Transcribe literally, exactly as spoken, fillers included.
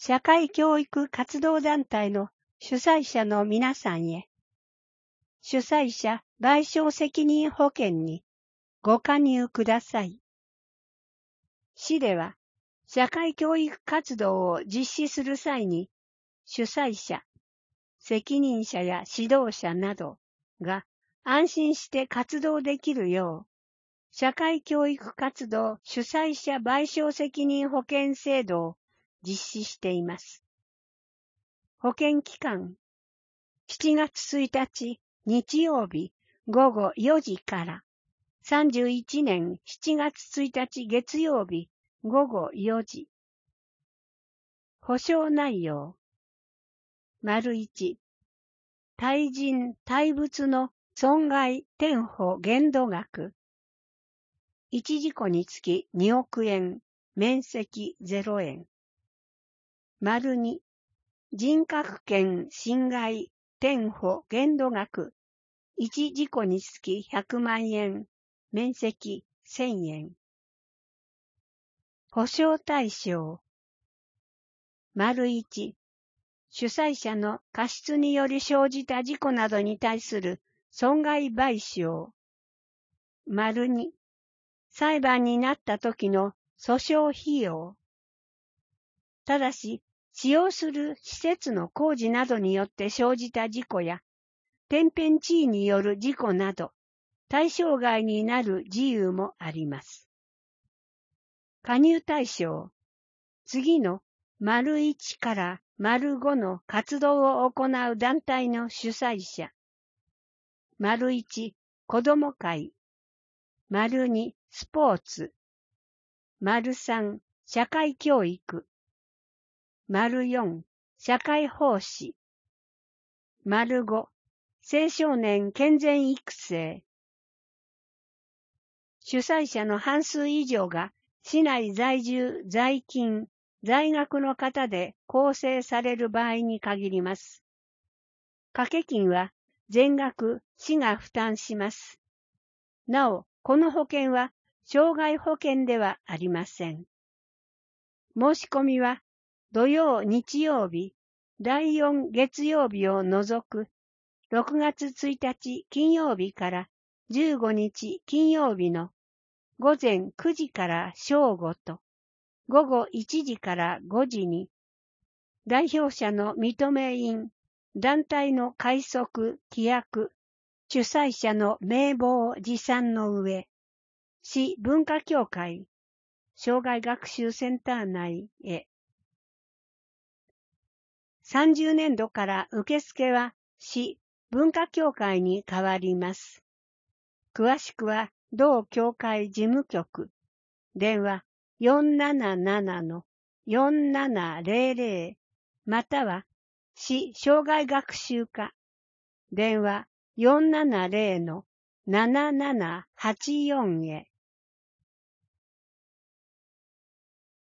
社会教育活動団体の主催者の皆さんへ、主催者賠償責任保険にご加入ください。市では、社会教育活動を実施する際に、主催者、責任者や指導者などが安心して活動できるよう、社会教育活動主催者賠償責任保険制度を実施しています。保険期間、しちがつついたち日曜日ごごよじからさんじゅういちねんしちがつついたち月曜日ごごよじ。保証内容。丸いち、対人・対物の損害転保限度額。一事故につきにおくえん、面積ゼロえん。丸に、人格権侵害転保限度額。一事故につきひゃくまんえん、面積せんえん。保証対象。丸一、主催者の過失により生じた事故などに対する損害賠償。丸二、裁判になった時の訴訟費用。ただし、使用する施設の工事などによって生じた事故や、天変地異による事故など、対象外になる事由もあります。加入対象。次の丸いちから丸ごの活動を行う団体の主催者。丸いち、子ども会。丸に、スポーツ。丸さん、社会教育。丸よん、社会奉仕。丸ご、青少年健全育成。主催者の半数以上が市内在住、在勤、在学の方で構成される場合に限ります。掛け金は全額市が負担します。なお、この保険は障害保険ではありません。申し込みは土曜、日曜日、だいよん月曜日を除くろくがつついたち金曜日からじゅうごにち金曜日の午前くじから正午と午後いちじからごじに代表者の認め印、団体の会則、規約、主催者の名簿を持参の上、市文化協会、障害学習センター内へ。さんじゅうねんどから受付は市文化協会に変わります。詳しくは同協会事務局、電話 よんななななのよんななぜろぜろ または市障害学習課、電話 よんななぜろのななななはちよん へ。